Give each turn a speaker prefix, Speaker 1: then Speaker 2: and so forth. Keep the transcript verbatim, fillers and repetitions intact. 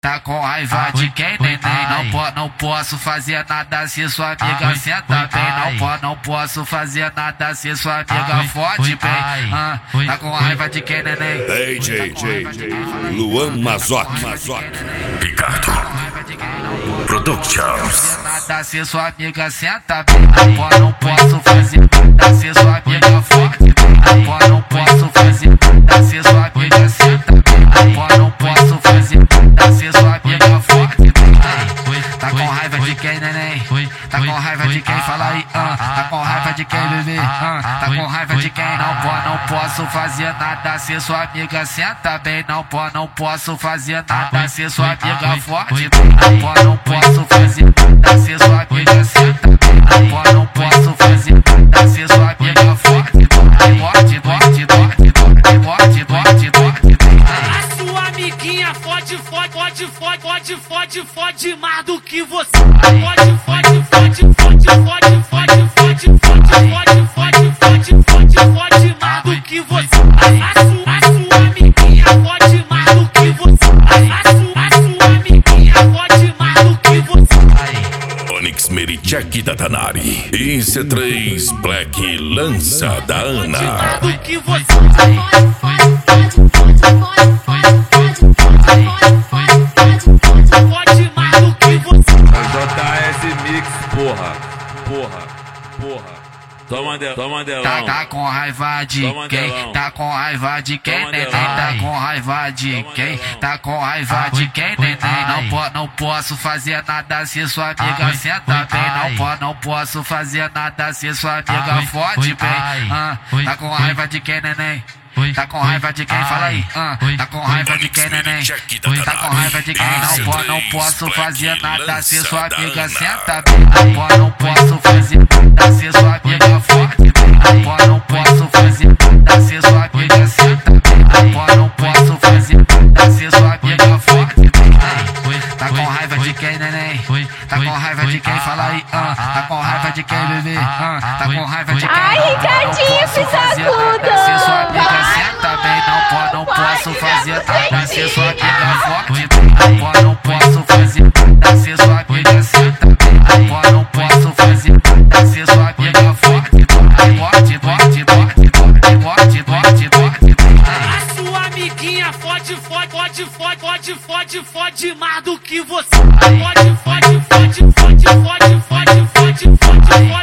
Speaker 1: Tá com raiva de quem, neném? Não, po, não posso fazer nada se sua amiga senta bem. Não, po, não posso fazer nada se sua amiga fode bem. Ah, tá com raiva de quem, neném?
Speaker 2: D J Luan Mazotti.
Speaker 3: Ricardo Productions.
Speaker 1: Nada se sua amiga senta bem. Não, po, não posso fazer nada se sua amiga fode bem. Não, po, não posso fazer nada se sua amiga senta bem. Não, po, não posso fazer nada se sua amiga fode. Tá com raiva de quem, neném? Tá com raiva de quem? Fala aí, ah. Tá com raiva de quem, bebê? Ah. Tá com raiva de quem? Não, pô, não posso fazer nada se sua amiga senta bem. Não, pô, não posso fazer nada se sua amiga fode. Não, pô, não posso fazer nada se sua amiga senta bem. Não, pô, não posso fazer nada se sua amiga fode. Fode, fode, fode, fode, fode, fode.
Speaker 4: A sua amiguinha fode, fode, fode, fode, fode, fode, fode mais do que você. Fode, fode, fode, fode, fode, fode, fode, fode, fode, fode, fode, fode, fode mais do que você. A sua, a sua amiguinha fode mais do que você. A sua, a sua amiguinha fode mais do que você.
Speaker 3: Onyx Merichek da Tanari e C três Black Lança da Ana.
Speaker 4: Do que você.
Speaker 5: Porra, porra, porra. Toma, de, toma delão.
Speaker 1: Tá, tá com raiva de
Speaker 5: toma
Speaker 1: quem?
Speaker 5: delão.
Speaker 1: Tá com raiva de quem,
Speaker 5: Toma
Speaker 1: neném?
Speaker 5: delão.
Speaker 1: Tá com raiva de
Speaker 5: Toma
Speaker 1: quem?
Speaker 5: delão.
Speaker 1: Tá com raiva de quem, neném? Não, po, não posso fazer nada se sua amiga senta bem. Não, po, não posso fazer nada se sua amiga fode bem. Ah, tá com raiva de quem, neném? Tá com raiva de quem? Fala aí. Ah, tá com raiva de quem, neném? Tá com raiva de quem? Não, po, não posso fazer nada se sua amiga senta bem. Não, po, não posso fazer nada se sua amiga fode bem. Não, po, não posso fazer nada se sua amiga senta bem. Não, po, não posso fazer nada se sua amiga fode bem. Tá com raiva de quem, neném? Tá com raiva de quem? Fala aí. Ah, tá com raiva de quem, bebê? Ah, tá com raiva de quem?
Speaker 6: Ai, Ricardinho, pisacudo!
Speaker 1: Se sua amiga senta bem, não, po, não posso fazer nada se sua amiga fode. Não, po, não posso fazer nada se sua amiga senta bem. Não, po, não posso fazer nada se sua amiga fode. Fode, fode, fode, fode, fode, fode.
Speaker 4: A sua amiguinha fode, fode, fode, fode, fode, fode, fode mais do que você. Fode, fode, fode, fode, fode, fode, fode, fode, fode.